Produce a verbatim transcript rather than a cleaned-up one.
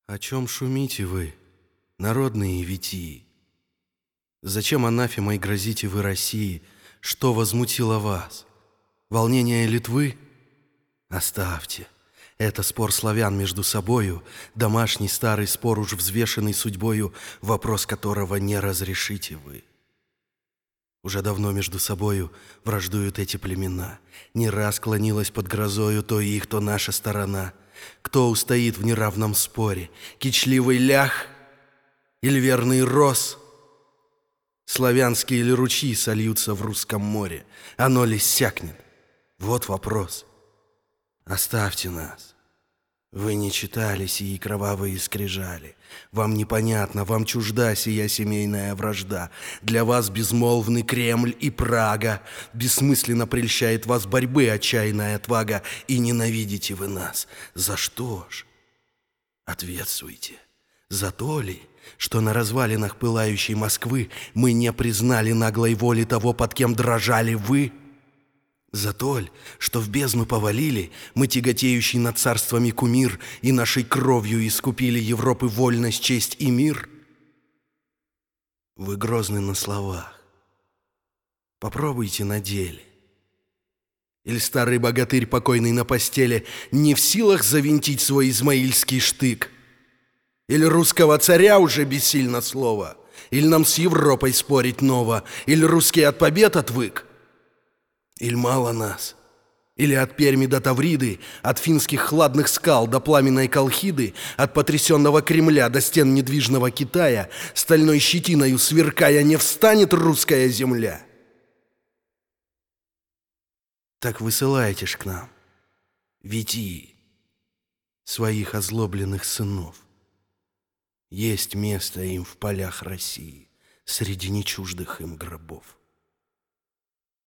О чем шумите вы, народные витии? Зачем анафемой грозите вы России? Что возмутило вас? Волнение Литвы? Оставьте. Это спор славян между собою, домашний старый спор, уж взвешенный судьбою, вопрос которого не разрешите вы. Уже давно между собою враждуют эти племена. Не раз клонилась под грозою то их, то наша сторона. Кто устоит в неравном споре? Кичливый лях или верный рос? Славянские ли ручьи сольются в русском море? Оно ли сякнет? Вот вопрос. Оставьте нас. Вы не читали сии кровавые скрижали. Вам непонятно, вам чужда сия семейная вражда. Для вас безмолвный Кремль и Прага. Бессмысленно прельщает вас борьбы отчаянная отвага. И ненавидите вы нас. За что ж? Ответствуйте. За то ли, что на развалинах пылающей Москвы мы не признали наглой воли того, под кем дрожали вы? За то ль, что в бездну повалили мы тяготеющий над царствами кумир и нашей кровью искупили Европы вольность, честь и мир? Вы грозны на словах. Попробуйте на деле. Или старый богатырь, покойный на постели, не в силах завинтить свой измаильский штык? Или русского царя уже бессильно слово? Или нам с Европой спорить ново? Или русский от побед отвык? Иль мало нас? Или от Перми до Тавриды, от финских хладных скал до пламенной Колхиды, от потрясенного Кремля до стен недвижного Китая, стальной щетиною сверкая, не встанет русская земля? Так высылайте ж к нам, витии, своих озлобленных сынов. Есть место им в полях России, среди нечуждых им гробов.